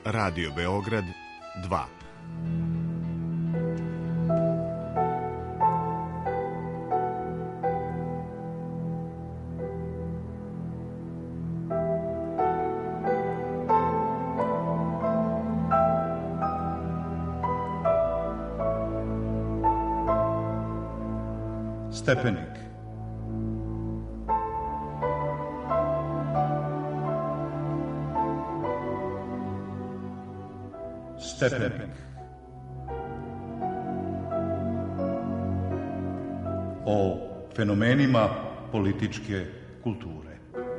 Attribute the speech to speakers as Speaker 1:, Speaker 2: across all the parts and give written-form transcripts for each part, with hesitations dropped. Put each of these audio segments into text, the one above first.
Speaker 1: Radio Beograd 2.
Speaker 2: Stepenik. Stepenik. O fenomenima političke kulture.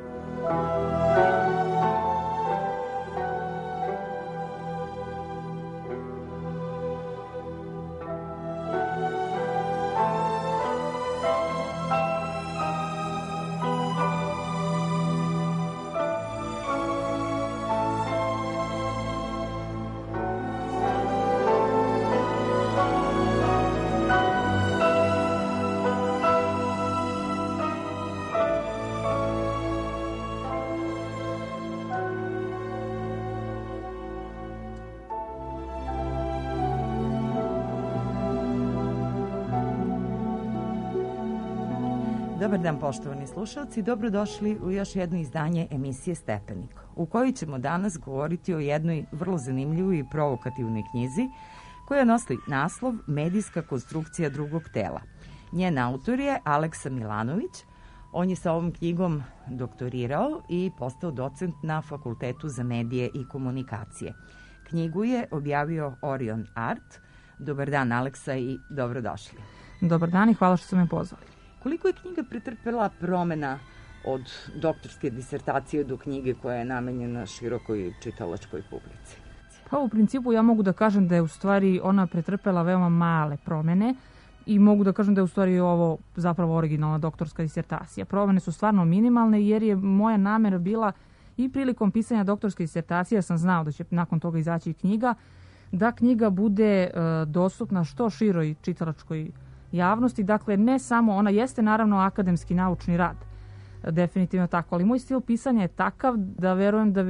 Speaker 3: Dobar dan, poštovani slušalci, dobrodošli u još jedno izdanje emisije Stepenik, u kojoj ćemo danas govoriti o jednoj vrlo zanimljivoj i provokativnoj knjizi koja nosi naslov Medijska konstrukcija drugog tela. Njen autor je Aleksa Milanović. On je sa ovom knjigom doktorirao i postao docent na Fakultetu za medije i komunikacije. Knjigu je objavio Orion Art. Dobar dan, Aleksa, i dobrodošli.
Speaker 4: Dobar dan i hvala što ste me pozvali.
Speaker 3: Koliko je knjiga pretrpela promena od doktorske disertacije do knjige koja je namenjena širokoj čitalačkoj publici?
Speaker 4: Pa u principu ja mogu da kažem da je u stvari ona pretrpela veoma male promene i mogu da kažem da je u stvari ovo zapravo originalna doktorska disertacija. Promene su stvarno minimalne jer je moja namera bila i prilikom pisanja doktorske disertacije, sam znao da će nakon toga izaći knjiga, da knjiga bude dostupna što široj čitalačkoj javnosti. Dakle, ne samo, ona jeste naravno akademski naučni rad, definitivno tako, ali moj stil pisanja je takav da verujem da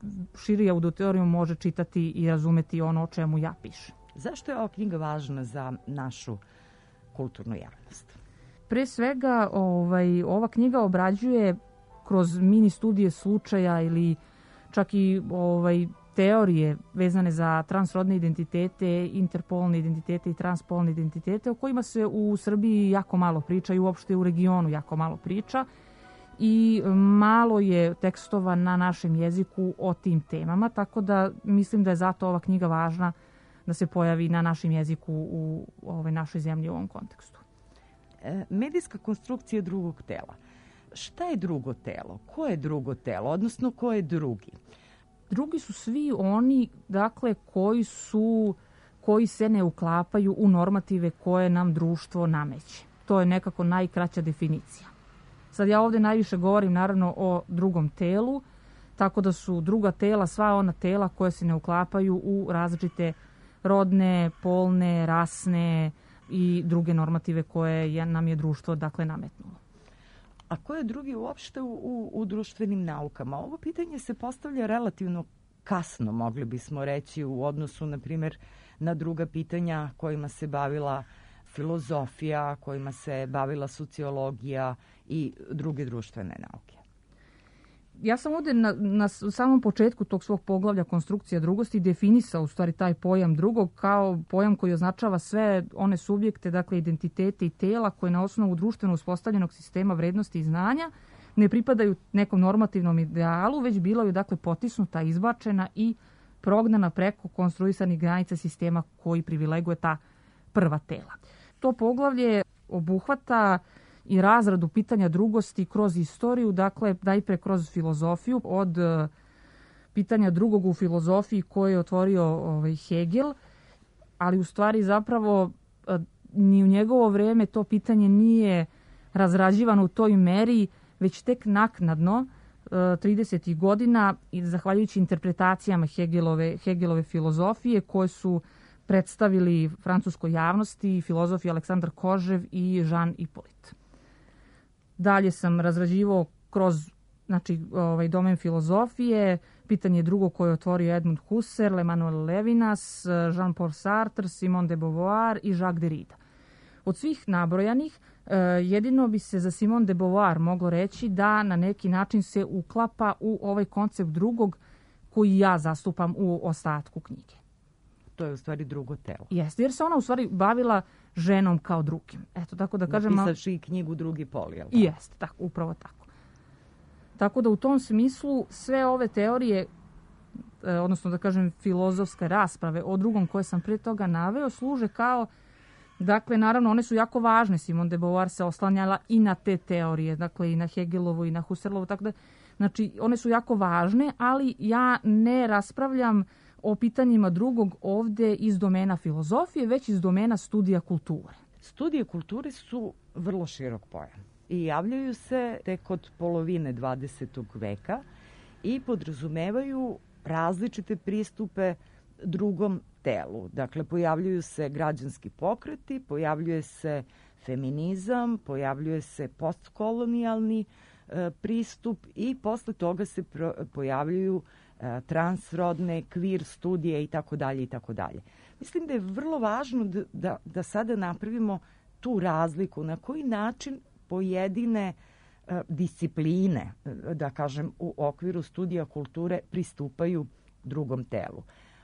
Speaker 4: širi auditorijum može čitati i razumeti ono o čemu ja pišem.
Speaker 3: Zašto je ova knjiga važna za našu kulturnu javnost?
Speaker 4: Pre svega, ova knjiga obrađuje kroz mini studije slučaja ili čak i teorije vezane za transrodne identitete, interpolne identitete i transpolne identitete o kojima se u Srbiji jako malo priča i uopšte u regionu jako malo priča i malo je tekstova na našem jeziku o tim temama, tako da mislim da je zato ova knjiga važna da se pojavi na našem jeziku u našoj zemlji u ovom kontekstu.
Speaker 3: Medijska konstrukcija drugog tela. Šta je drugo telo? Ko je drugo telo? Odnosno, ko je drugi?
Speaker 4: Drugi su svi oni, dakle, koji se ne uklapaju u normative koje nam društvo nameće. To je nekako najkraća definicija. Sad ja ovdje najviše govorim naravno o drugom telu, tako da su druga tela sva ona tela koje se ne uklapaju u različite rodne, polne, rasne i druge normative koje nam je društvo, dakle, nametnulo.
Speaker 3: A ko je drugi uopšte u društvenim naukama? Ovo pitanje se postavlja relativno kasno, mogli bismo reći, u odnosu, na primjer, na druga pitanja kojima se bavila filozofija, kojima se bavila sociologija i druge društvene nauke.
Speaker 4: Ja sam ovdje na samom početku tog svog poglavlja konstrukcija drugosti definisao u stvari taj pojam drugog kao pojam koji označava sve one subjekte, dakle identitete i tela koje na osnovu društveno uspostavljenog sistema vrednosti i znanja ne pripadaju nekom normativnom idealu, već bilavaju dakle potisnuta, izbačena i prognana preko konstruisanih granica sistema koji privileguje ta prva tela. To poglavlje obuhvata i razradu pitanja drugosti kroz istoriju, dakle najpre kroz filozofiju, od pitanja drugog u filozofiji koje je otvorio Hegel, ali u stvari zapravo ni u njegovo vrijeme to pitanje nije razrađivano u toj meri, već tek naknadno 30. godina i zahvaljujući interpretacijama Hegelove filozofije koje su predstavili francuskoj javnosti filozofi Aleksandar Kožev i Jean Hippolyte. Dalje sam razrađivao kroz domen filozofije Pitanje drugo koje je otvorio Edmund Husserl, Emmanuel Levinas, Jean-Paul Sartre, Simone de Beauvoir i Jacques Derrida. Od svih nabrojanih, jedino bi se za Simone de Beauvoir moglo reći da na neki način se uklapa u ovaj koncept drugog koji ja zastupam u ostatku knjige.
Speaker 3: To je u stvari drugo telo.
Speaker 4: Jeste, jer se ona u stvari bavila ženom kao drugim. Eto, tako da kažem...
Speaker 3: Napisavši i knjigu Drugi pol, jel?
Speaker 4: Jeste, tako, upravo tako. Tako da u tom smislu sve ove teorije, odnosno da kažem filozofske rasprave o drugom koje sam prije toga naveo, služe kao, dakle, naravno, one su jako važne. Simone de Beauvoir se oslanjala i na te teorije, dakle, i na Hegelovu i na Husserlovu, tako da, znači, one su jako važne, ali ja ne raspravljam o pitanjima drugog ovdje iz domena filozofije, već iz domena studija kulture.
Speaker 3: Studije kulture su vrlo širok pojam i javljaju se tek od polovine 20. veka i podrazumevaju različite pristupe drugom telu. Dakle, pojavljuju se građanski pokreti, pojavljuje se feminizam, pojavljuje se postkolonijalni pristup i posle toga se pojavljuju transrodne, queer studije i tako dalje i tako dalje. Mislim da je vrlo važno da sada napravimo tu razliku na koji način pojedine discipline, da kažem, u okviru studija kulture pristupaju drugom telu.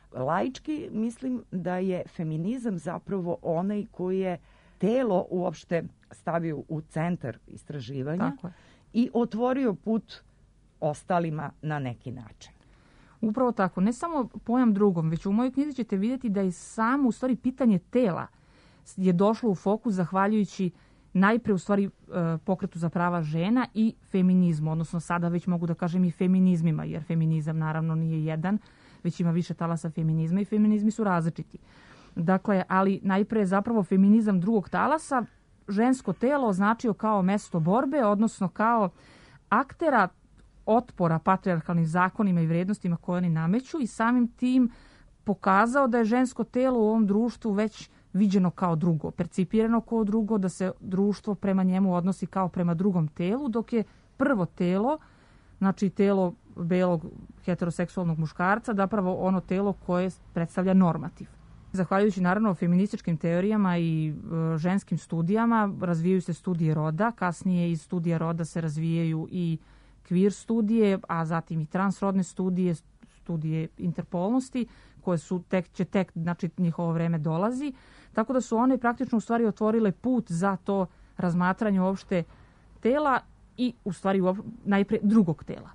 Speaker 3: Laički mislim da je feminizam zapravo onaj koji je telo uopšte stavio u centar istraživanja i otvorio put ostalima na neki način.
Speaker 4: Upravo tako. Ne samo pojam drugom, već u mojoj knjizi ćete vidjeti da je samo u stvari pitanje tela je došlo u fokus zahvaljujući najpre u stvari pokretu za prava žena i feminizmu, odnosno sada već mogu da kažem i feminizmima, jer feminizam naravno nije jedan, već ima više talasa feminizma i feminizmi su različiti. Dakle, ali najpre je zapravo feminizam drugog talasa žensko telo označio kao mesto borbe, odnosno kao aktera otpora patrijarhalnim zakonima i vrijednostima koje oni nameću i samim tim pokazao da je žensko telo u ovom društvu već viđeno kao drugo, percipirano kao drugo, da se društvo prema njemu odnosi kao prema drugom telu, dok je prvo telo, znači telo belog heteroseksualnog muškarca, zapravo ono telo koje predstavlja normativ. Zahvaljujući naravno feminističkim teorijama i ženskim studijama razvijaju se studije roda, kasnije iz studija roda se razvijaju i queer studije, a zatim i transrodne studije, studije interpolnosti, koje su tek, znači njihovo vreme dolazi. Tako da su one praktično u stvari otvorile put za to razmatranje uopšte tela i u stvari najpre drugog tela.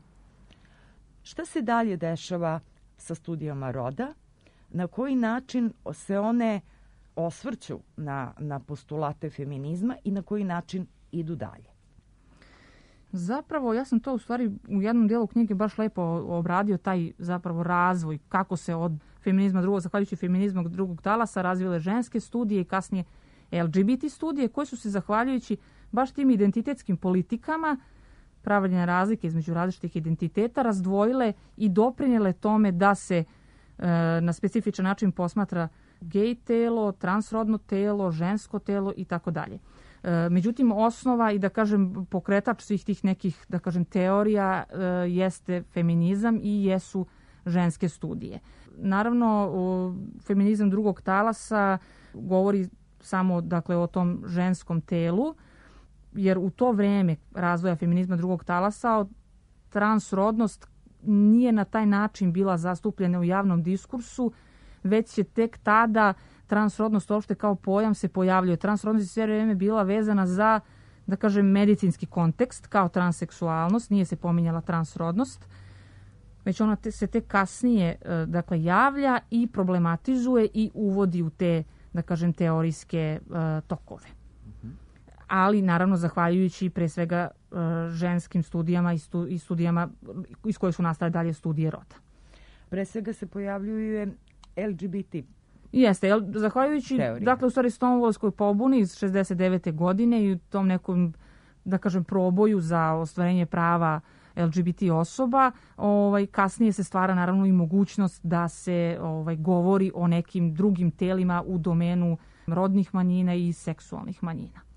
Speaker 3: Šta se dalje dešava sa studijama roda? Na koji način se one osvrću na postulate feminizma i na koji način idu dalje?
Speaker 4: Zapravo, ja sam to u stvari u jednom dijelu knjige baš lepo obradio, taj zapravo razvoj, kako se od feminizma drugog, zahvaljujući feminizma drugog talasa, razvile ženske studije i kasnije LGBT studije, koje su se zahvaljujući baš tim identitetskim politikama, pravljenja razlike između različitih identiteta, razdvojile i doprinjele tome da se na specifičan način posmatra gej telo, transrodno telo, žensko telo i tako dalje. Međutim, osnova i da kažem pokretač svih tih nekih da kažem teorija jeste feminizam i jesu ženske studije. Naravno, feminizam drugog talasa govori samo dakle o tom ženskom telu, jer u to vrijeme razvoja feminizma drugog talasa transrodnost nije na taj način bila zastupljena u javnom diskursu, već je tek tada transrodnost uopšte kao pojam se pojavljuje. Transrodnost je sve vrijeme bila vezana za, da kažem, medicinski kontekst, kao transseksualnost, nije se pominjala transrodnost, već ona se tek kasnije dakle, javlja i problematizuje i uvodi u te, da kažem, teorijske tokove. Ali, naravno, zahvaljujući pre svega ženskim studijama i studijama iz koje su nastale dalje studije roda.
Speaker 3: Pre svega se pojavljuje LGBT.
Speaker 4: Jeste, zahvaljujući, dakle, u stvari Stonewallskoj pobuni iz 69. godine i u tom nekom, da kažem, proboju za ostvarenje prava LGBT osoba, kasnije se stvara naravno i mogućnost da se govori o nekim drugim telima u domenu rodnih manjina i seksualnih manjina.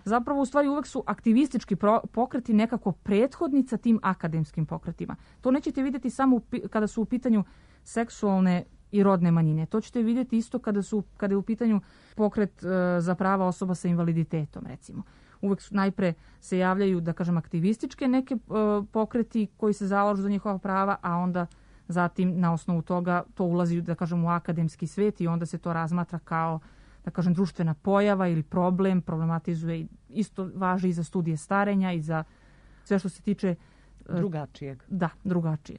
Speaker 4: zapravo u stvari uvek su aktivistički pokreti nekako prethodnica tim akademskim pokretima. To nećete vidjeti samo kada su u pitanju seksualne i rodne manjine. To ćete vidjeti isto kada je u pitanju pokret za prava osoba sa invaliditetom, recimo. Uvek najpre se javljaju, da kažem, aktivističke neke pokreti koji se zalažu za njihova prava, a onda zatim na osnovu toga to ulazi, da kažem, u akademski svet i onda se to razmatra kao, da kažem, društvena pojava ili problematizuje. Isto važi i za studije starenja i za sve što se tiče
Speaker 3: drugačijeg.
Speaker 4: Da, drugačijeg.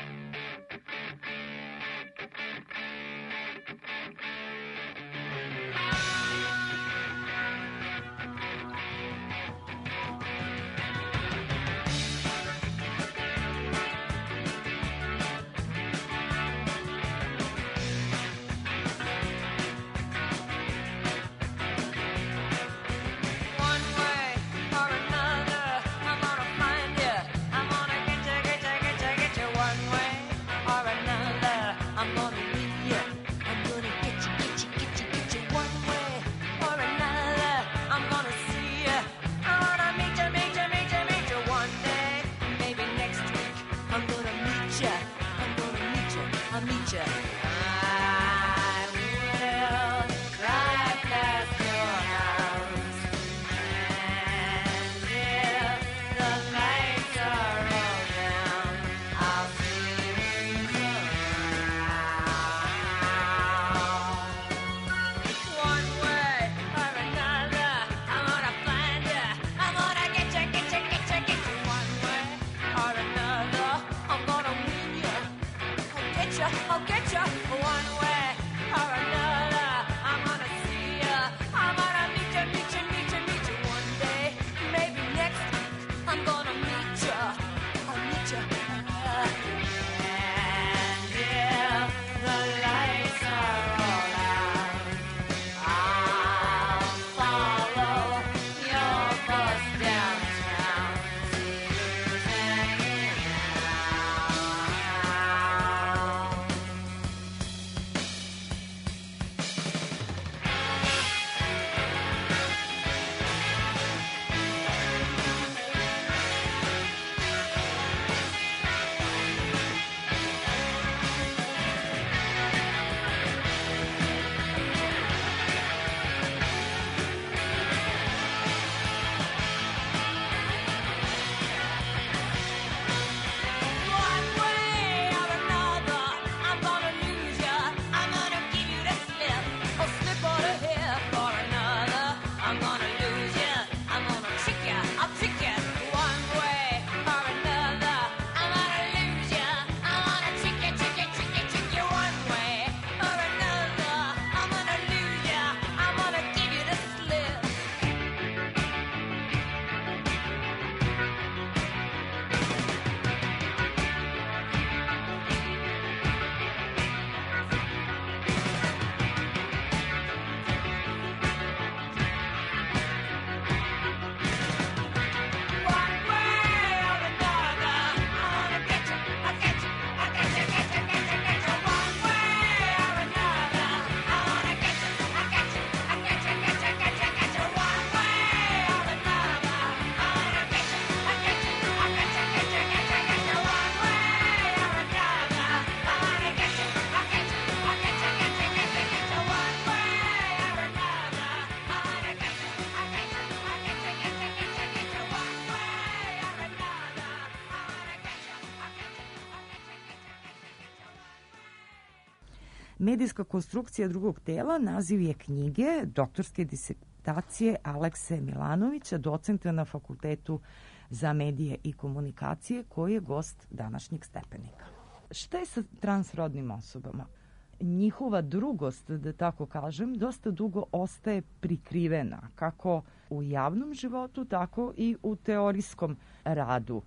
Speaker 3: Medijska konstrukcija drugog tela naziv je knjige doktorske disertacije Alekse Milanovića, docenta na Fakultetu za medije i komunikacije, koji je gost današnjeg Stepenika. Šta je sa transrodnim osobama? Njihova drugost, da tako kažem, dosta dugo ostaje prikrivena, kako u javnom životu, tako i u teorijskom radu.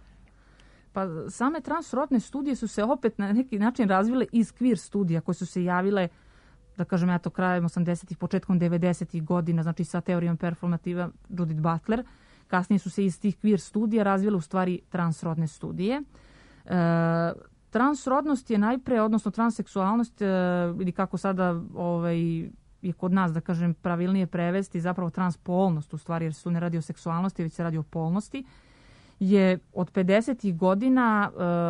Speaker 4: Pa same transrodne studije su se opet na neki način razvile iz queer studija koje su se javile, da kažem ja to krajem 80-ih, početkom 90-ih godina, znači sa teorijom performativa Judith Butler. Kasnije su se iz tih queer studija razvile u stvari transrodne studije. Transrodnost je najpre, odnosno transseksualnost, ili kako sada je kod nas, da kažem, pravilnije prevesti zapravo transpolnost u stvari, jer se tu ne radi o seksualnosti, već se radi o polnosti, je od 50. godina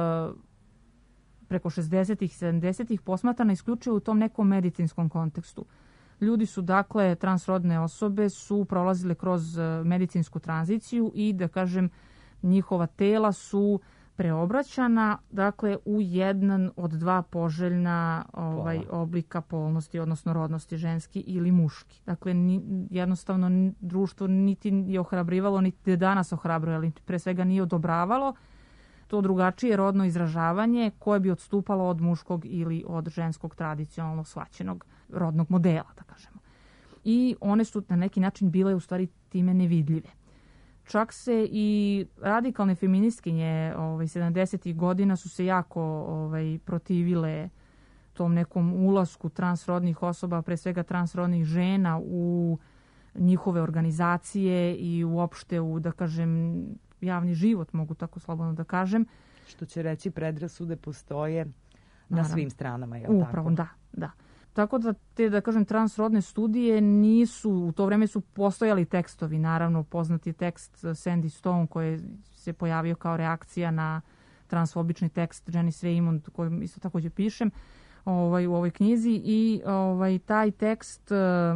Speaker 4: preko 60. 70. posmatrana isključivo u tom nekom medicinskom kontekstu. Ljudi su, dakle, transrodne osobe su prolazile kroz medicinsku tranziciju i, da kažem, njihova tela su preobraćana, dakle, u jedan od dva poželjna oblika polnosti, odnosno rodnosti, ženski ili muški. Dakle, jednostavno društvo niti je ohrabrivalo, niti je danas ohrabruje, ali pre svega nije odobravalo to drugačije rodno izražavanje koje bi odstupalo od muškog ili od ženskog tradicionalno shvaćenog rodnog modela, da kažemo. I one su na neki način bile u stvari time nevidljive. Čak se i radikalne feministkinje 70. godina su se jako protivile tom nekom ulasku transrodnih osoba, pre svega transrodnih žena u njihove organizacije i uopšte u, da kažem, javni život, mogu tako slobodno da kažem.
Speaker 3: Što će reći, predrasude postoje na svim stranama, je li tako?
Speaker 4: Upravo, da. Tako da te, da kažem, transrodne studije nisu, u to vreme su postojali tekstovi, naravno poznati tekst Sandy Stone koji se pojavio kao reakcija na transfobični tekst Jenny Sweymund koji isto također pišem u ovoj knjizi i taj tekst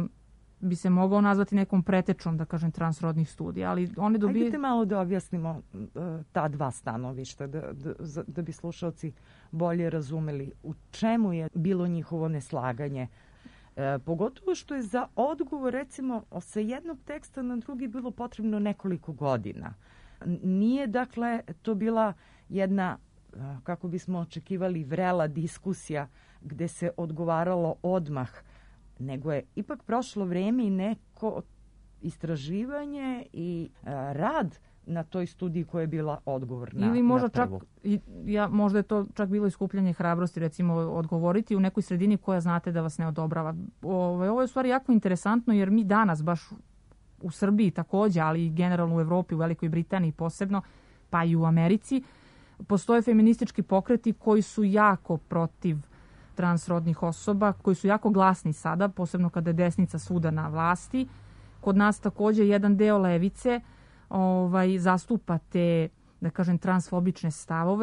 Speaker 4: bi se mogao nazvati nekom pretečom, da kažem, transrodnih studija, ali one dobije...
Speaker 3: Hajdete malo da objasnimo ta dva stanovišta, da bi slušalci bolje razumeli u čemu je bilo njihovo neslaganje. Pogotovo što je za odgovor, recimo, sa jednog teksta na drugi bilo potrebno nekoliko godina. Nije, dakle, to bila jedna, kako bismo očekivali, vrela diskusija gde se odgovaralo odmah, nego je ipak prošlo vrijeme i neko istraživanje i rad na toj studiji koja je bila odgovor na
Speaker 4: ili možda
Speaker 3: na prvu.
Speaker 4: Možda je to čak bilo iskupljanje hrabrosti, recimo, odgovoriti u nekoj sredini koja znate da vas ne odobrava. Ovo je u stvari jako interesantno jer mi danas, baš u Srbiji također, ali i generalno u Evropi, u Velikoj Britaniji posebno, pa i u Americi, postoje feministički pokreti koji su jako protiv transrodnih osoba, koji su jako glasni sada, posebno kada je desnica svuda na vlasti. Kod nas također jedan deo levice zastupa te, da kažem, transfobične stavove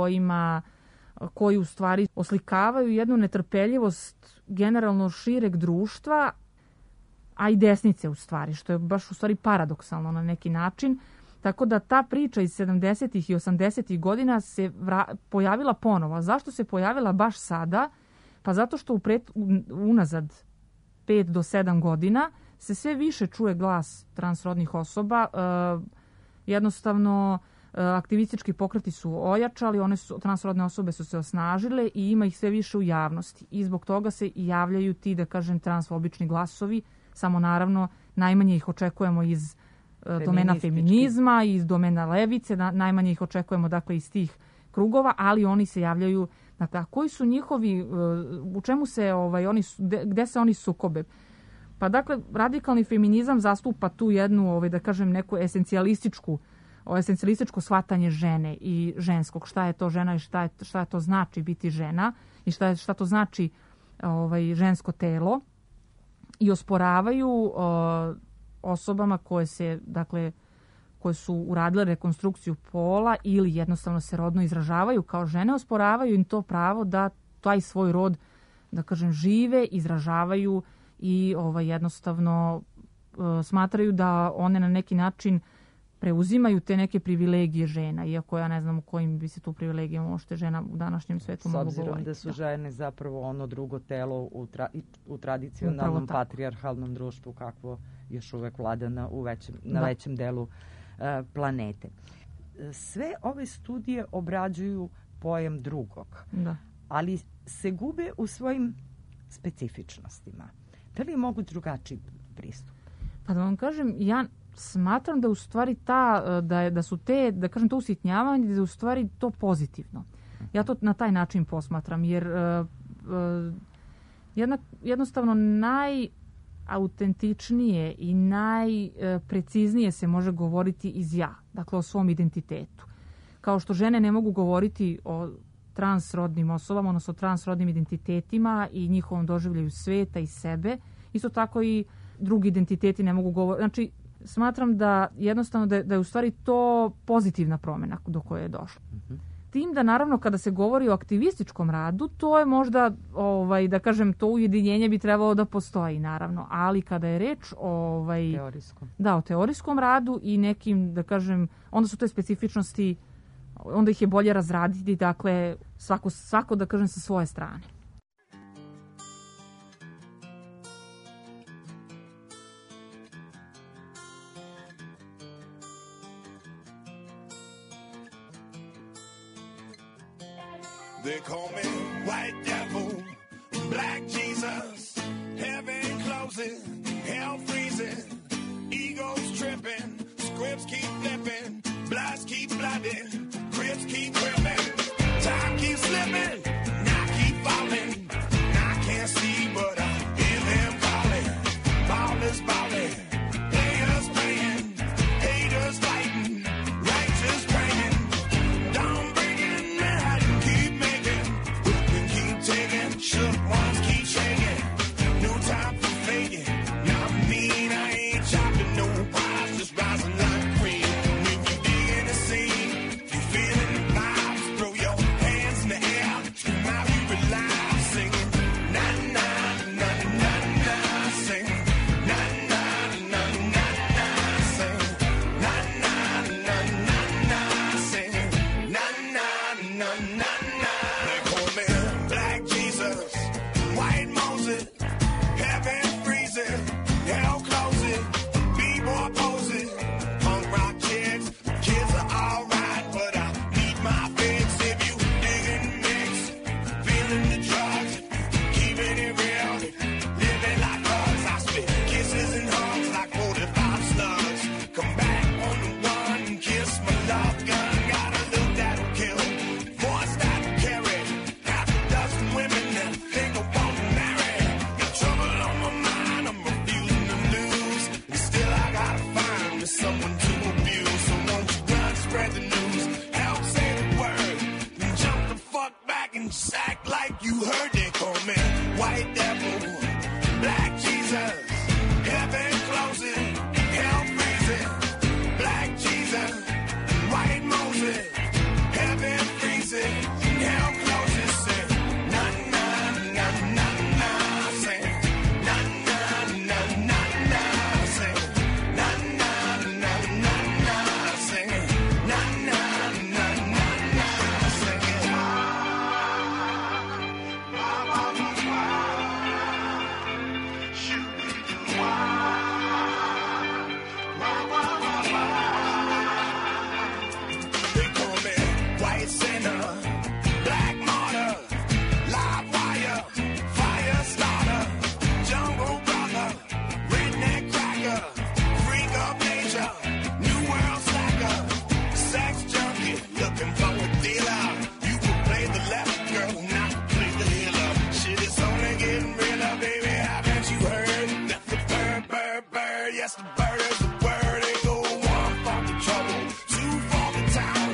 Speaker 4: koji u stvari oslikavaju jednu netrpeljivost generalno šireg društva, a i desnice u stvari, što je baš u stvari paradoksalno na neki način. Tako da ta priča iz 70. i 80. godina se pojavila ponovo. Zašto se pojavila baš sada? Pa zato što unazad 5 do 7 godina se sve više čuje glas transrodnih osoba. Jednostavno, aktivistički pokreti su ojačali, transrodne osobe su se osnažile i ima ih sve više u javnosti. I zbog toga se i javljaju ti, da kažem, transfobični glasovi. Samo naravno, najmanje ih očekujemo iz domena feminizma, iz domena levice, najmanje ih očekujemo, dakle, iz tih krugova, ali oni se javljaju. Dakle, koji su njihovi, u čemu se gde se oni sukobe? Pa dakle, radikalni feminizam zastupa tu jednu, da kažem, neku esencijalističko shvatanje žene i ženskog. Šta je to žena i šta to znači biti žena i šta to znači žensko telo. I osporavaju osobama koje su uradile rekonstrukciju pola ili jednostavno se rodno izražavaju kao žene, osporavaju im to pravo da taj svoj rod, da kažem, žive, izražavaju i jednostavno smatraju da one na neki način preuzimaju te neke privilegije žena, iako ja ne znam u kojim bi se tu privilegijama možete žena u današnjem svetu mogu govoriti.
Speaker 3: S obzirom da su žene zapravo ono drugo telo u tradicionalnom patrijarhalnom društvu kakvo još uvek vlada na većem delu planete. Sve ove studije obrađuju pojam drugog, ali se gube u svojim specifičnostima. Da li je moguć drugačiji pristup?
Speaker 4: Pa da vam kažem, ja smatram da u stvari da su te, da kažem, to usitnjavanje, da je u stvari to pozitivno. Ja to na taj način posmatram, jer jednostavno najautentičnije i najpreciznije se može govoriti iz ja, dakle o svom identitetu. Kao što žene ne mogu govoriti o transrodnim osobama, odnosno o transrodnim identitetima i njihovom doživljaju sveta i sebe, Isto tako i drugi identiteti ne mogu govoriti. Znači, smatram da jednostavno da je u stvari to pozitivna promjena do koje je došlo. Tim da naravno kada se govori o aktivističkom radu, to je možda, da kažem, to ujedinjenje bi trebalo da postoji naravno, ali kada je reč o teorijskom radu i nekim, da kažem, onda su te specifičnosti, onda ih je bolje razraditi, dakle, svako da kažem sa svoje strane.
Speaker 5: They call me White Devil, Black Jesus, heaven closing, hell freezing, egos tripping, scripts keep flipping, bloods keep flooding, crips keep ripping, time keeps slipping, and I keep falling, I can't see but I hear them calling, ballers balling, players playing, haters fighting, righteous praying, down breaking, mad and keep making, and keep taking, shook ones keep shaking, no time for faking, not mean, I ain't chopping no pies, just rising like cream, if you dig in the scene, if you feeling the vibes, throw your hands in the air, scream out you alive, singing, na na na na na, singing, na na na na na, singing, na na na na na, singing, na na na na na. They call me Black Jesus, White Moses, heaven freezing, hell closing, B-boy posing, punk rock kids are alright, but I need my fix. If you digging the mix, feeling the drugs, keeping it real, living like bugs, I spit kisses and hugs like 45 slugs. Come back on the one and kiss my love gun. Got a look that'll kill, voice that'll carry, half a dozen women that think I won't marry. Got trouble on my mind, I'm refusing to lose, and still I gotta find me someone to abuse. So won't you run, spread the news, help say the word, and jump the fuck back and just act like you heard. They call me White Devil, Black Jesus, heaven closing, hell freezing, Black Jesus, White Moses, heaven freezing, hell closing, say, na na na na na, say, na na na na na, say, na na na na na, say, na na na na na, say, they call me White Sinner, Black Martyr, Live Wire, Fire Starter, Jungle Brother, Redneck Cracker, Freak of Nature, New World Slacker, Sex Junkie, looking for a dealer. You could play the left girl, not play the healer. Shit is only getting realer, baby. Haven't you heard that the bird, yes, the bird is the word. They go 1 for the trouble, 2 for the town,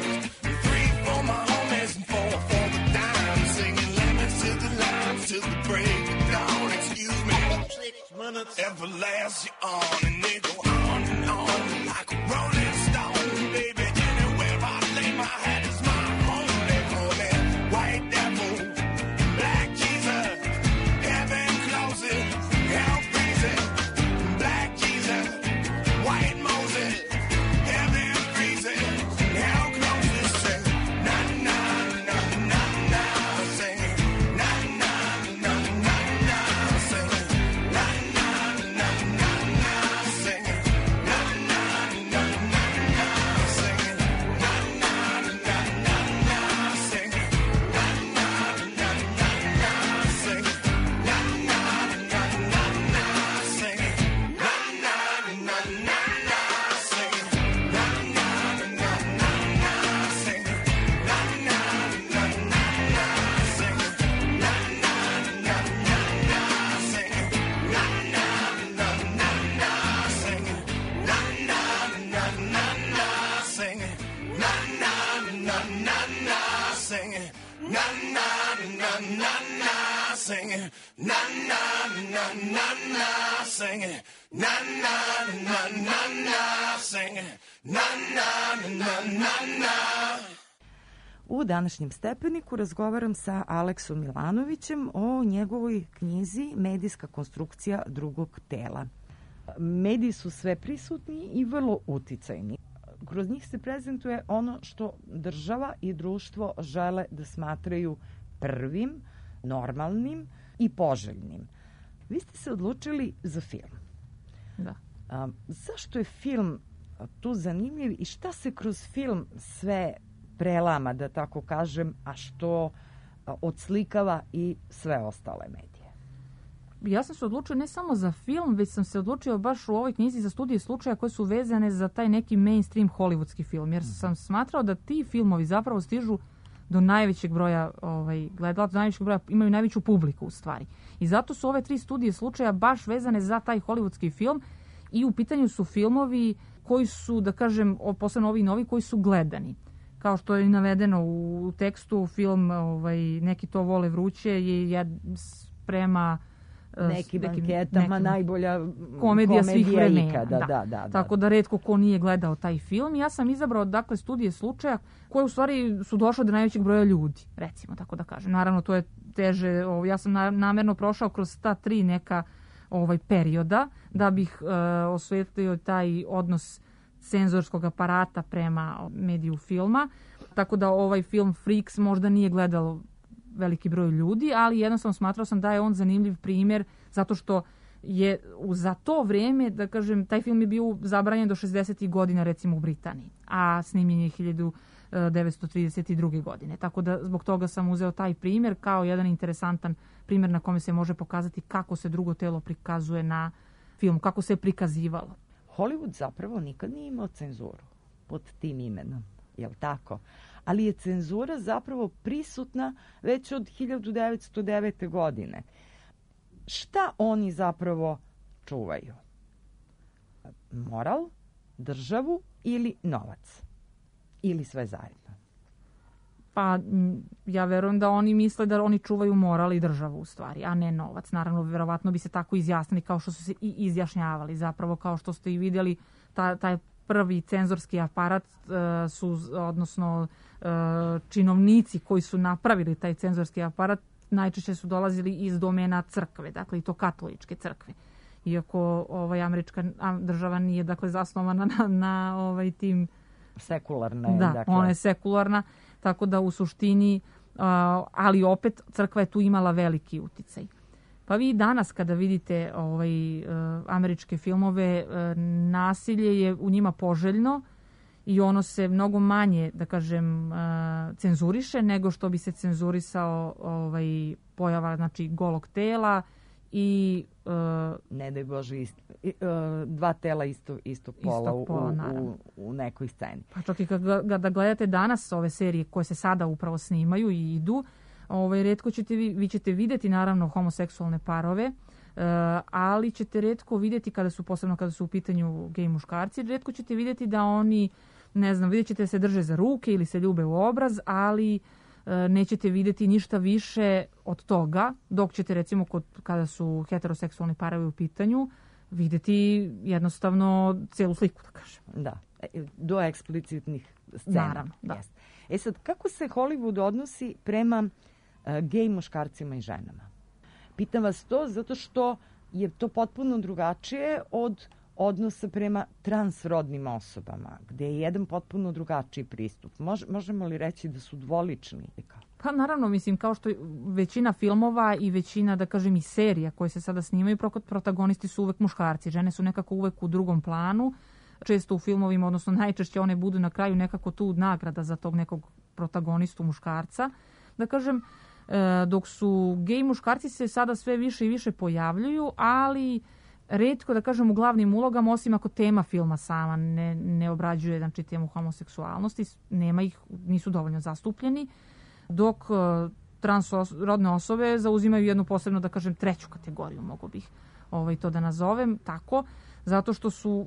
Speaker 5: 3 for my homies, and 4 for the dime. Singing lemons to the limes till the break of dawn. Excuse me, 6 minutes everlast you on, and they go on and on like a rolling stone, baby. Anywhere I lay my head is my home. They call me White Devil, Black Jesus, heaven closes, hell freezing, Black Jesus, White Moses, heaven freezing, hell closes, say, na na na na na, say, na na na na na, say, na na na na na, say, na na na na na, say, na na na na na, say, na na na na na, say, na na na na na, say, na na na na na, say, na na na na na, say, na na na na na, say, na na na na na, say, na na na na na, say, na na na na na, say, na na na na na, say, na na na na na, say, na na na na na, singing na na na na na, singing na na na na na.
Speaker 3: U današnjem stepeniku razgovaram sa Aleksom Milanovićem o njegovoj knjizi Medijska konstrukcija drugog tela. Mediji su sve prisutni i vrlo uticajni. Kroz njih se prezentuje ono što država i društvo žele da smatraju prvim, normalnim i poželjnim. Vi ste se odlučili za film.
Speaker 4: Da.
Speaker 3: Zašto je film tu zanimljiv i šta se kroz film sve prelama, da tako kažem, a što odslikava i sve ostale medije?
Speaker 4: Ja sam se odlučio ne samo za film, već sam se odlučio baš u ovoj knjizi za studije slučaja koje su vezane za taj neki mainstream hollywoodski film, jer sam smatrao da ti filmovi zapravo stižu do najvećeg broja gledalaca, do najvećeg broja, imaju najveću publiku u stvari. I zato su ove 3 studije slučaja baš vezane za taj hollywoodski film i u pitanju su filmovi koji su, da kažem, posebno ovi novi, koji su gledani. Kao što je navedeno u tekstu, film Neki to vole vruće je prema
Speaker 3: nekim anketama najbolja
Speaker 4: komedija svih vremena.
Speaker 3: Ikada. Da.
Speaker 4: Tako da retko ko nije gledao taj film. Ja sam izabrao dakle studije slučaja koje u stvari su došle do najvećeg broja ljudi, recimo tako da kažem. Naravno to je teže, ja sam namjerno prošao kroz ta 3 neka perioda da bih osvetlio taj odnos cenzorskog aparata prema mediju filma. Tako da ovaj film Freaks možda nije gledalo veliki broj ljudi, ali jednostavno smatrao sam da je on zanimljiv primjer zato što je za to vrijeme, da kažem, taj film je bio zabranjen do 60. godina recimo u Britaniji, a snimljen je 1932. godine. Tako da zbog toga sam uzeo taj primjer kao jedan interesantan primjer na kome se može pokazati kako se drugo telo prikazuje na film, kako se je prikazivalo.
Speaker 3: Hollywood zapravo nikad nije imao cenzuru pod tim imenom, je li tako? Ali je cenzura zapravo prisutna već od 1909. godine. Šta oni zapravo čuvaju? Moral, državu ili novac? Ili sve zajedno?
Speaker 4: Pa ja verujem da oni misle da oni čuvaju moral i državu u stvari, a ne novac. Naravno, verovatno bi se tako izjasnili kao što su se i izjašnjavali. Zapravo, kao što ste i vidjeli, taj prvi cenzorski aparat odnosno činovnici koji su napravili taj cenzorski aparat najčešće su dolazili iz domena crkve, dakle i to katoličke crkve. Iako američka država nije dakle zasnovana na tim
Speaker 3: sekularna.
Speaker 4: Dakle. Ona je sekularna, tako da u suštini, ali opet crkva je tu imala veliki uticaj. Pa vi danas kada vidite američke filmove, nasilje je u njima poželjno i ono se mnogo manje, da kažem, cenzuriše nego što bi se cenzurisao pojava znači golog tela i
Speaker 3: ne daj Bože dva tela istog pola u nekoj sceni.
Speaker 4: Pa čak i kada gledate danas ove serije koje se sada upravo snimaju i idu, retko ćete vi ćete vidjeti naravno homoseksualne parove, ali ćete retko vidjeti posebno kada su u pitanju gej muškarci, retko ćete vidjeti da oni, ne znam, vidjet ćete se drže za ruke ili se ljube u obraz, ali nećete vidjeti ništa više od toga, dok ćete recimo kada su heteroseksualni parovi u pitanju vidjeti jednostavno cijelu sliku, da kažem.
Speaker 3: Da, do eksplicitnih scena.
Speaker 4: Naravno, da.
Speaker 3: Yes. Sad, kako se Hollywood odnosi prema gej muškarcima i ženama? Pitam vas to zato što je to potpuno drugačije od odnosa prema transrodnim osobama, gdje je jedan potpuno drugačiji pristup. Možemo li reći da su dvolični?
Speaker 4: Pa naravno, mislim, kao što većina filmova i većina, da kažem, i serija koje se sada snimaju, protagonisti su uvek muškarci. Žene su nekako uvek u drugom planu. Često u filmovima, odnosno najčešće one budu na kraju nekako tu nagrada za tog nekog protagonistu muškarca. Da kažem, dok su gej muškarci se sada sve više i više pojavljuju, ali retko, da kažem, u glavnim ulogama, osim ako tema filma sama ne obrađuje, znači, temu homoseksualnosti, nema ih, nisu dovoljno zastupljeni, dok transrodne osobe zauzimaju jednu posebno, da kažem, treću kategoriju, mogu bih to da nazovem tako, zato što su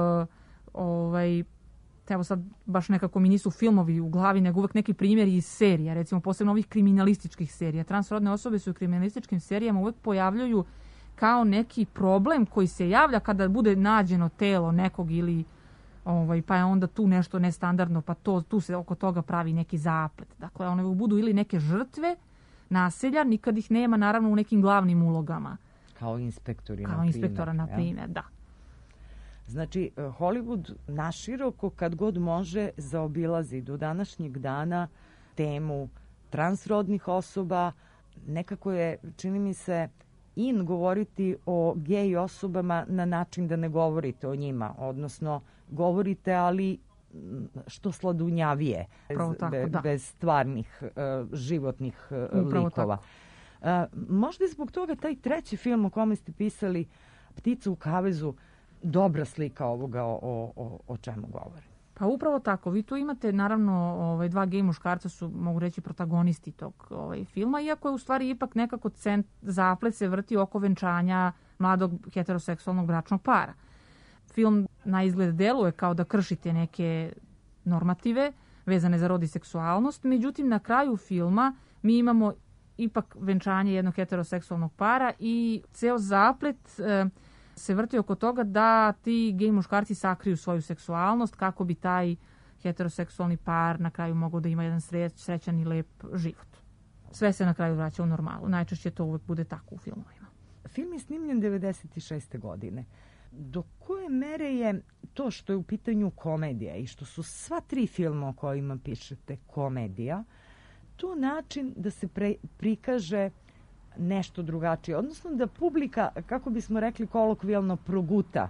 Speaker 4: evo sad baš nekako mi nisu filmovi u glavi, nego uvek neki primjeri iz serija, recimo posebno ovih kriminalističkih serija. Transrodne osobe se u kriminalističkim serijama uvek pojavljuju kao neki problem koji se javlja kada bude nađeno telo nekog ili pa je onda tu nešto nestandardno, pa tu se oko toga pravi neki zaplet. Dakle, one budu ili neke žrtve nasilja, nikad ih nema naravno u nekim glavnim ulogama.
Speaker 3: Kao inspektori,
Speaker 4: kao inspektora, na primjer, da.
Speaker 3: Znači, Hollywood naširoko kad god može zaobilazi do današnjeg dana temu transrodnih osoba. Nekako je, čini mi se, in govoriti o gej osobama na način da ne govorite o njima, odnosno govorite, ali što sladunjavije, bez stvarnih životnih likova. Možda je zbog toga taj treći film o kome ste pisali, Ptica u kavezu, dobra slika ovoga o čemu govori.
Speaker 4: Pa upravo tako. Vi tu imate, naravno, dva gej muškarca su, mogu reći, protagonisti tog filma, iako je u stvari ipak nekako zaplet se vrti oko venčanja mladog heteroseksualnog bračnog para. Film na izgled deluje kao da kršite neke normative vezane za rod i seksualnost, međutim na kraju filma mi imamo ipak venčanje jednog heteroseksualnog para i ceo zaplet se vrti oko toga da ti gej muškarci sakriju svoju seksualnost kako bi taj heteroseksualni par na kraju mogao da ima jedan srećan i lep život. Sve se na kraju vraća u normalu. Najčešće to uvek bude tako u filmovima.
Speaker 3: Film je snimljen 96. godine. Do koje mere je to što je u pitanju komedija i što su sva tri filma o kojima pišete komedija, to način da se prikaže nešto drugačije, odnosno da publika, kako bismo rekli kolokvijalno, proguta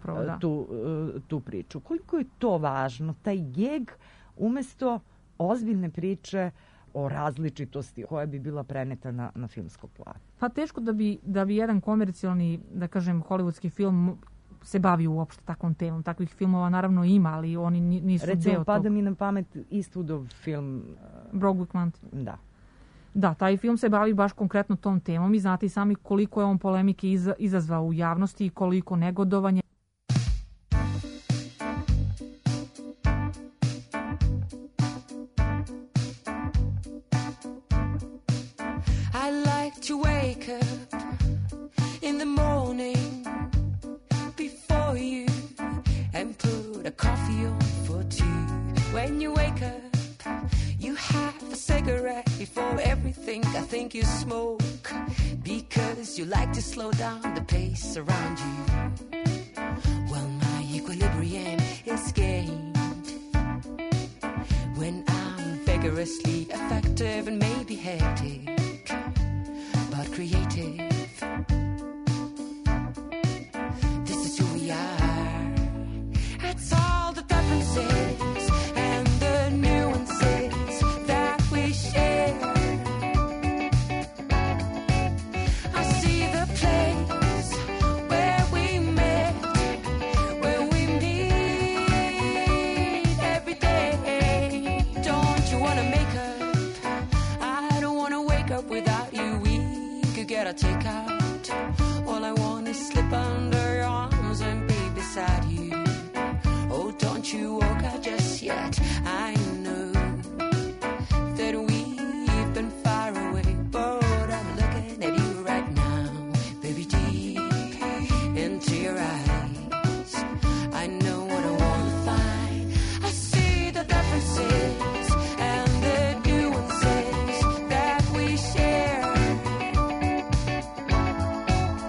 Speaker 3: tu priču. Koliko je to važno, taj geg, umesto ozbiljne priče o različitosti koja bi bila preneta na filmsko plano?
Speaker 4: Pa teško da bi jedan komercijalni, da kažem, hollywoodski film se bavi uopšte takvom temom. Takvih filmova naravno ima, ali oni nisu deo tog.
Speaker 3: Recimo, pada mi na pamet Eastwoodov film
Speaker 4: Brokeback Mountain.
Speaker 3: Da.
Speaker 4: Da, taj film se bavi baš konkretno tom temom i znate i sami koliko je on polemike izazvao u javnosti i koliko negodovanja.
Speaker 6: I like to wake up in the morning before you and put a coffee on for two. When you wake up, you have a cigarette before everything. I think you smoke because you like to slow down the pace around you. Well, my equilibrium is gained when I'm vigorously effective and maybe hectic, but creative. This is who we are. That's all the differences and the nuances that we share. I see the place where we met, where we meet every day. Don't you wanna make up? I don't wanna wake up without you. We could get a takeout. All I want is slip under your arms and be beside you. Oh, don't you walk out just yet. I know that we've been far away, but I'm looking at you right now, baby, deep into your eyes. I know what I want to find. I see the differences and the nuances that we share.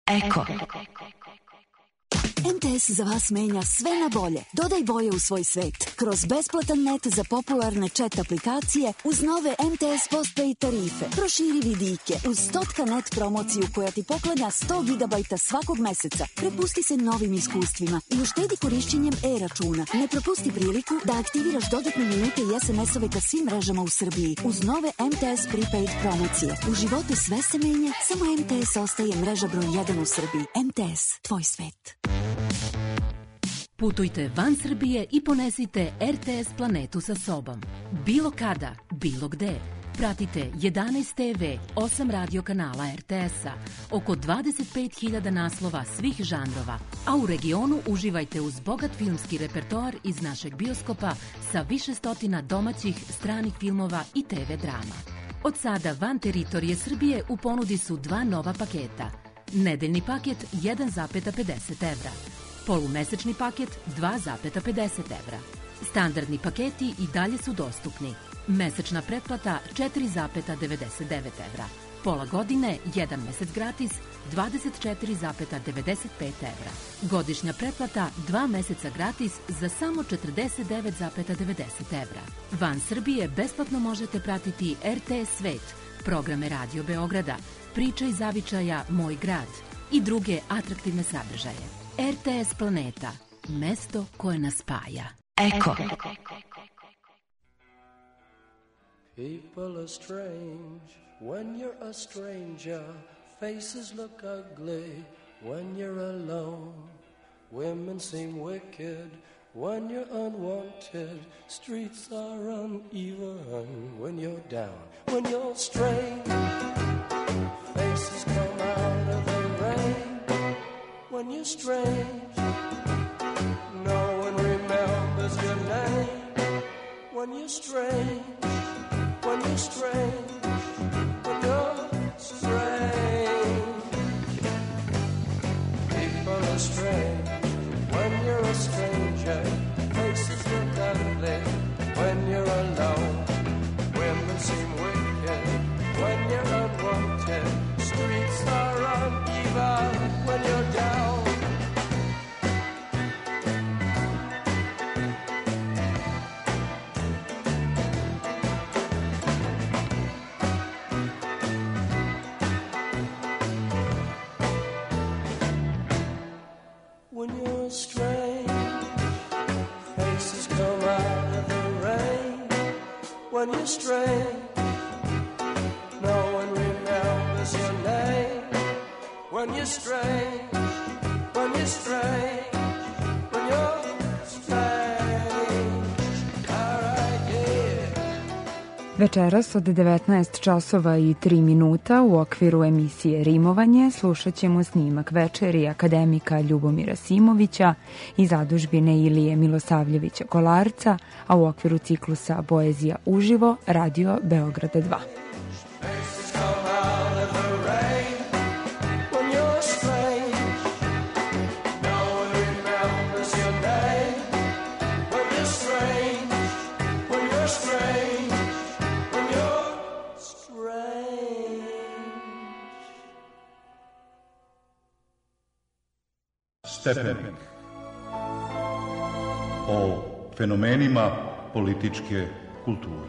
Speaker 7: Eko. MTS za vas menja sve na bolje. Dodaj boje u svoj svet. Kroz besplatan net za popularne chat aplikacije uz nove MTS Postpaid tarife. Proširi vidike uz 100 net promociju koja ti poklanja 100 GB svakog meseca. Prepusti se novim iskustvima i uštedi korišćenjem e-računa. Ne propusti priliku da aktiviraš dodatne minute i SMS-ove ka svim mrežama u Srbiji uz nove MTS Prepaid promocije. U životu sve se menja, samo MTS ostaje mreža broj 1 u Srbiji. MTS, tvoj svet.
Speaker 8: Putujte van Srbije i ponesite RTS planetu sa sobom. Bilo kada, bilo gde. Pratite 11 TV, 8 radio kanala RTS-a, oko 25.000 naslova svih žanrova, a u regionu uživajte uz bogat filmski repertoar iz našeg bioskopa sa više stotina domaćih, stranih filmova i TV drama. Od sada van teritorije Srbije u ponudi su 2 nova paketa. Nedeljni paket 1,50 evra. Polumesečni paket 2,50 evra. Standardni paketi i dalje su dostupni. Mesečna pretplata 4,99 evra. Pola godine, 1 mesec gratis, 24,95 evra. Godišnja pretplata 2 meseca gratis za samo 49,90 evra. Van Srbije besplatno možete pratiti RTS Svet, programe Radio Beograda, Priča iz zavičaja Moj grad i druge atraktivne sadržaje. RTS Planeta, mesto koje nas spaja.
Speaker 7: Eko.
Speaker 9: People are strange when you're a stranger. Faces look ugly when you're alone. Women seem wicked when you're unwanted. Streets are uneven when you're down. When you're strange, faces come out of the rain. When you're strange, no one remembers your name. When you're strange, when you're strange, when you're strange. People are strange when you're a stranger. Faces look ugly when you're alone. Women seem wicked when you're unwanted. Streets are uneven when you're down. When you're strange, faces come out of the rain. When you're strange, no one remembers your name. When you're strange, when you're strange, when you're strange. All right, yeah.
Speaker 10: Večeras od 19 časova i 3 minuta u okviru emisije Rimovanje slušat ćemo snimak večeri akademika Ljubomira Simovića i zadužbine Ilije Milosavljevića Kolarca, a u okviru ciklusa Poezija uživo Radio Beograda 2.
Speaker 2: Stepenik. O fenomenima političke kulture.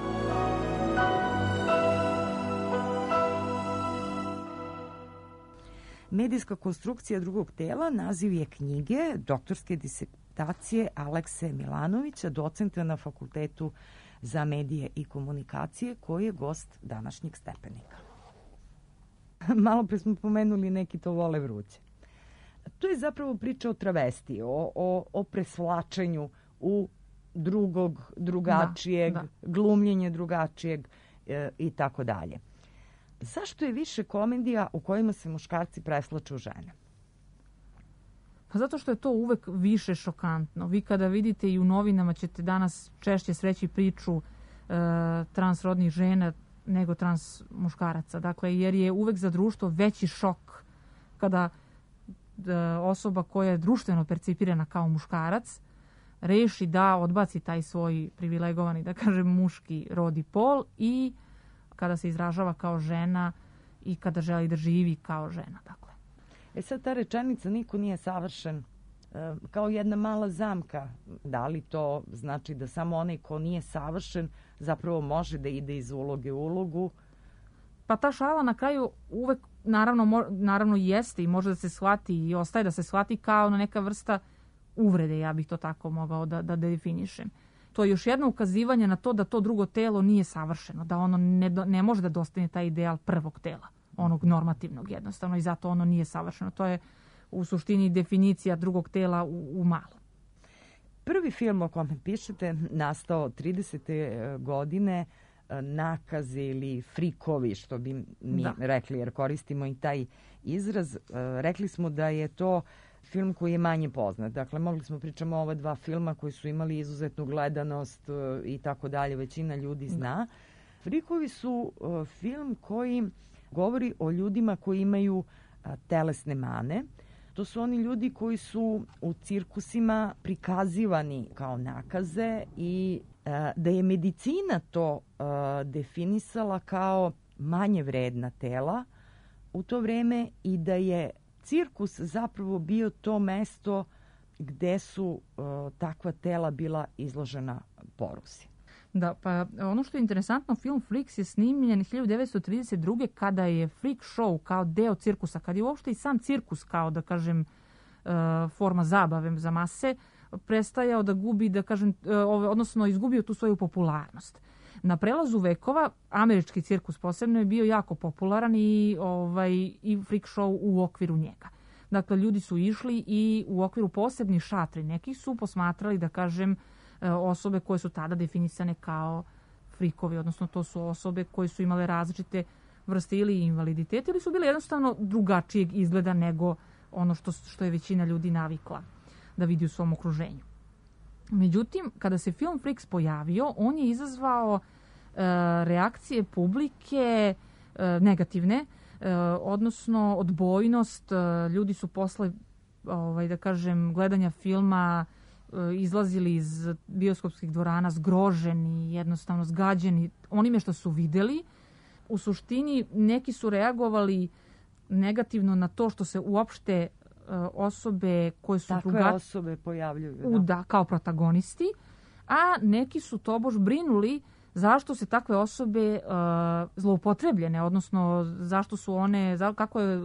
Speaker 3: Medijska konstrukcija drugog tela naziv je knjige doktorske disertacije Alekse Milanovića, docenta na Fakultetu za medije i komunikacije, koji je gost današnjeg Stepenika. Malo pre smo pomenuli neki to vole vruće. To je zapravo priča o travestiji, o presvlačenju u drugog, drugačijeg, glumljenje drugačijeg i tako dalje. Zašto je više komedija u kojima se muškarci preslaču žene?
Speaker 4: Pa zato što je to uvek više šokantno. Vi kada vidite i u novinama ćete danas češće sreći priču transrodnih žena nego trans muškaraca. Dakle, jer je uvek za društvo veći šok kada osoba koja je društveno percipirana kao muškarac reši da odbaci taj svoj privilegovani, da kažem, muški rod i pol i kada se izražava kao žena i kada želi da živi kao žena. Dakle.
Speaker 3: Sad ta rečenica niko nije savršen kao jedna mala zamka. Da li to znači da samo onaj ko nije savršen zapravo može da ide iz uloge u ulogu?
Speaker 4: Pa ta šala na kraju uvek naravno jeste i može da se shvati i ostaje da se shvati kao neka vrsta uvrede, ja bih to tako mogao da definišem. To je još jedno ukazivanje na to da to drugo telo nije savršeno, da ono ne može da dostane taj ideal prvog tela, onog normativnog jednostavno, i zato ono nije savršeno. To je u suštini definicija drugog tela u malom.
Speaker 3: Prvi film o kome pišete nastao 30. godine, Nakaze ili frikovi, što bi mi rekli, jer koristimo i taj izraz. Rekli smo da je to film koji je manje poznat. Dakle, mogli smo pričamo o ova dva filma koji su imali izuzetnu gledanost i tako dalje. Većina ljudi zna. Frikovi su film koji govori o ljudima koji imaju telesne mane. To su oni ljudi koji su u cirkusima prikazivani kao nakaze i da je medicina to definisala kao manje vredna tela u to vreme i da je cirkus zapravo bio to mesto gde su takva tela bila izložena poruzi.
Speaker 4: Da, pa ono što je interesantno, film Freaks je snimljen 1932. kada je freak show kao deo cirkusa, kad je uopšte i sam cirkus kao, da kažem, forma zabave za mase, prestajao da gubi, da kažem, odnosno izgubio tu svoju popularnost. Na prelazu vekova američki cirkus posebno je bio jako popularan i freak show u okviru njega. Dakle, ljudi su išli i u okviru posebnih šatri neki su posmatrali, da kažem, osobe koje su tada definisane kao frikovi, odnosno to su osobe koje su imale različite vrste ili invaliditeta ili su bile jednostavno drugačijeg izgleda nego ono što je većina ljudi navikla da vidi u svom okruženju. Međutim, kada se film Freaks pojavio, on je izazvao reakcije publike negativne, odnosno odbojnost. Ljudi su posle, da kažem, gledanja filma izlazili iz bioskopskih dvorana zgroženi, jednostavno zgađeni onime što su videli. U suštini neki su reagovali negativno na to što se uopšte osobe koje su
Speaker 3: takve osobe pojavljuju.
Speaker 4: Da, kao protagonisti, a neki su tobož brinuli zašto se takve osobe zloupotrebljene, odnosno zašto su one, kako je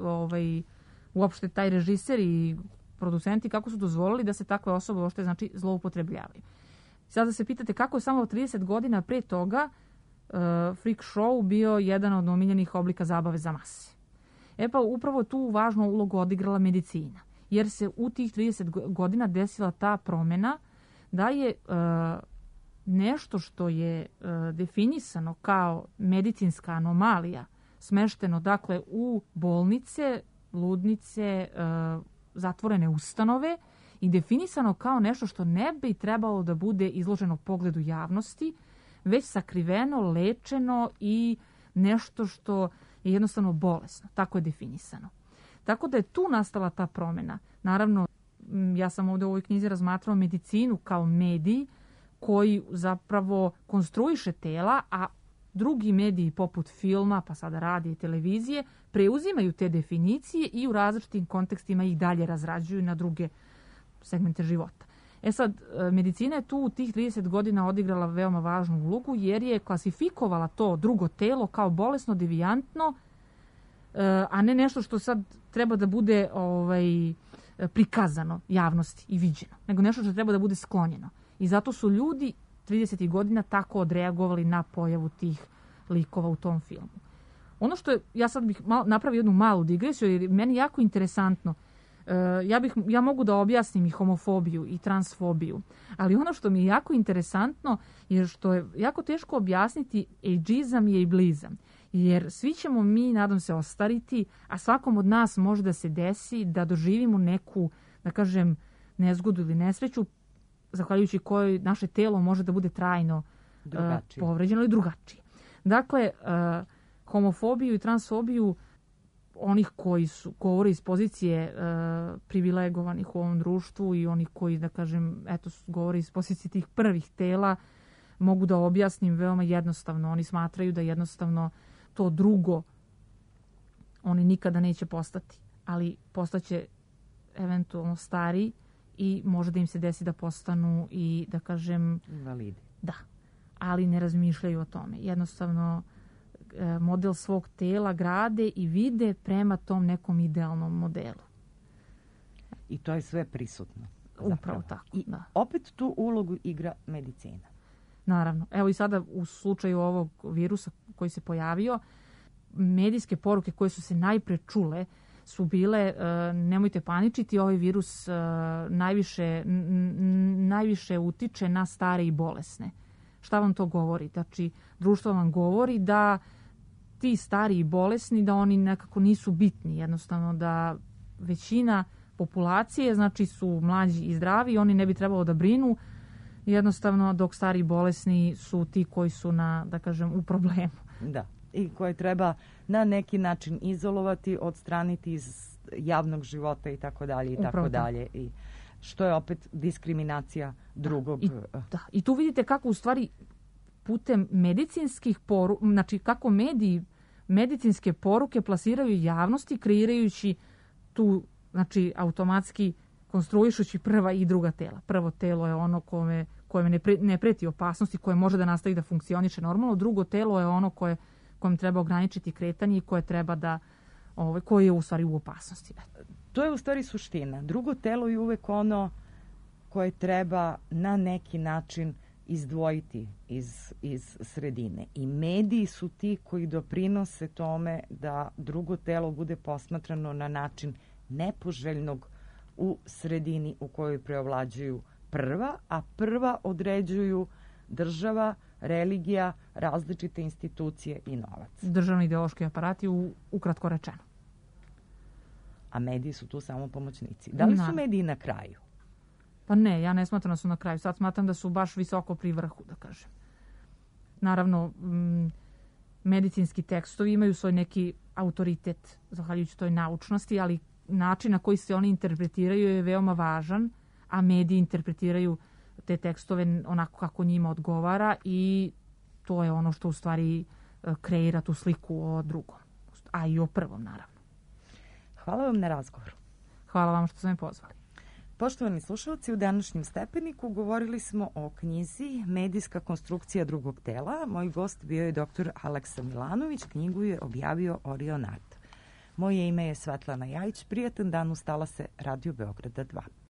Speaker 4: uopšte taj režiser i producenti, kako su dozvolili da se takve osobe uopšte zloupotrebljavaju. Sada se pitate kako je samo 30 godina pre toga freak show bio jedan od omiljenih oblika zabave za mase. Pa upravo tu važnu ulogu odigrala medicina, jer se u tih 30 godina desila ta promjena da je nešto što je definisano kao medicinska anomalija smešteno dakle u bolnice, ludnice, zatvorene ustanove i definisano kao nešto što ne bi trebalo da bude izloženo pogledu javnosti, već sakriveno, lečeno i nešto što je jednostavno bolesno. Tako je definisano. Tako da je tu nastala ta promjena. Naravno, ja sam ovdje u ovoj knjizi razmatrao medicinu kao medij koji zapravo konstruiše tela, a drugi mediji poput filma, pa sada radija i televizije, preuzimaju te definicije i u različitim kontekstima ih dalje razrađuju na druge segmente života. Sad, medicina je tu u tih 30 godina odigrala veoma važnu ulogu jer je klasifikovala to drugo telo kao bolesno, devijantno, a ne nešto što sad treba da bude prikazano javnosti i viđeno, nego nešto što treba da bude sklonjeno. I zato su ljudi 30. godina tako odreagovali na pojavu tih likova u tom filmu. Ono što je, ja sad bih napravio jednu malu digresiju, jer meni jako interesantno. Ja mogu da objasnim i homofobiju i transfobiju, ali ono što mi je jako interesantno je što je jako teško objasniti ageizam i ableizam. Jer svi ćemo mi, nadam se, ostariti, a svakom od nas može da se desi da doživimo neku, da kažem, nezgodu ili nesreću, zahvaljujući kojoj naše telo može da bude trajno povređeno ili drugačije. Dakle, homofobiju i transfobiju onih koji govore iz pozicije privilegovanih u ovom društvu i onih koji, da kažem, govore iz pozicije tih prvih tela, mogu da objasnim veoma jednostavno. Oni smatraju da jednostavno to drugo oni nikada neće postati. ali postaće eventualno stari i može da im se desi da postanu i, da kažem...
Speaker 3: Invalidi.
Speaker 4: Da, ali ne razmišljaju o tome. Jednostavno, model svog tela grade i vide prema tom nekom idealnom modelu.
Speaker 3: I to je sve prisutno.
Speaker 4: Upravo tako,
Speaker 3: I
Speaker 4: da.
Speaker 3: opet tu ulogu igra medicina.
Speaker 4: Naravno. Evo i sada u slučaju ovog virusa koji se pojavio, medijske poruke koje su se najpre čule su bile nemojte paničiti, ovaj virus najviše utiče na stare i bolesne. Šta vam to govori? Znači, društvo vam govori da ti stari i bolesni, da oni nekako nisu bitni. Jednostavno da većina populacije, znači su mlađi i zdravi i oni ne bi trebalo da brinu. Jednostavno, dok stari i bolesni su ti koji su da kažem, u problemu.
Speaker 3: Da, i koje treba na neki način izolovati, odstraniti iz javnog života i tako dalje i tako dalje. I što je opet diskriminacija drugog.
Speaker 4: I tu vidite kako u stvari putem medicinskih poruka, znači kako mediji medicinske poruke plasiraju javnosti, kreirajući tu, znači automatski konstruišući prva i druga tela. Prvo telo je ono kojem ne preti opasnosti, koje može da nastavi da funkcioniše normalno. Drugo telo je ono kojem treba ograničiti kretanje i koje treba da, koje je u stvari u opasnosti.
Speaker 3: To je u stvari suština. Drugo telo je uvek ono koje treba na neki način izdvojiti iz sredine. I mediji su ti koji doprinose tome da drugo telo bude posmatrano na način nepoželjnog u sredini u kojoj preovlađuju prva, a prva određuju država, religija, različite institucije i novac.
Speaker 4: Državni ideološki aparati, ukratko rečeno.
Speaker 3: A mediji su tu samo pomoćnici. Da li su mediji na kraju?
Speaker 4: Pa ne, ja ne smatram da su na kraju. Sad smatram da su baš visoko pri vrhu, da kažem. Naravno, medicinski tekstovi imaju svoj neki autoritet, zahvaljujući toj naučnosti, ali način na koji se oni interpretiraju je veoma važan, a mediji interpretiraju te tekstove onako kako njima odgovara i to je ono što u stvari kreira tu sliku o drugom, a i o prvom, naravno.
Speaker 3: Hvala vam na razgovoru.
Speaker 4: Hvala vam što ste me pozvali.
Speaker 3: Poštovani slušalci, u današnjem Stepeniku govorili smo o knjizi Medijska konstrukcija drugog tela. Moj gost bio je dr. Aleksa Milanović, knjigu je objavio Orion Art. Moje ime je Svetlana Jajić, prijatan dan, ustala se Radio Beograda 2.